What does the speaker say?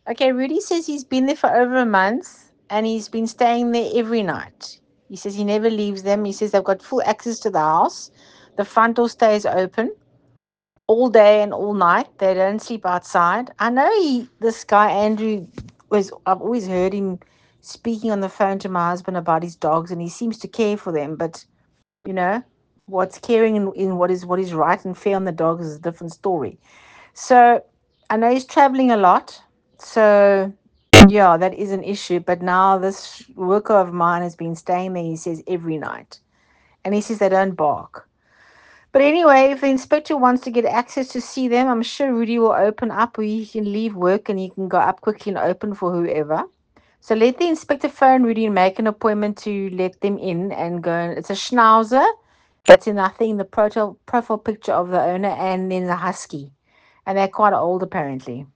Okay, Rudy says he's been there for over a month and he's been staying there every night. He says he never leaves them. He says they've got full access to the house. The front door stays open all day and all night. They don't sleep outside. I know this guy Andrew I've always heard him speaking on the phone to my husband about his dogs, and he seems to care for them. But you know, what's caring in what is right and fair on the dogs is a different story. So I know he's traveling a lot. So yeah, that is an issue. But now this worker of mine has been staying there. He says every night, and he says they don't bark. But anyway, if the inspector wants to get access to see them, I'm sure Rudy will open up, or he can leave work and he can go up quickly and open for whoever. So let the inspector phone Rudy and make an appointment to let them in and go. It's a schnauzer. It's in, I think, the profile picture of the owner, and then the husky. And they're quite old, apparently.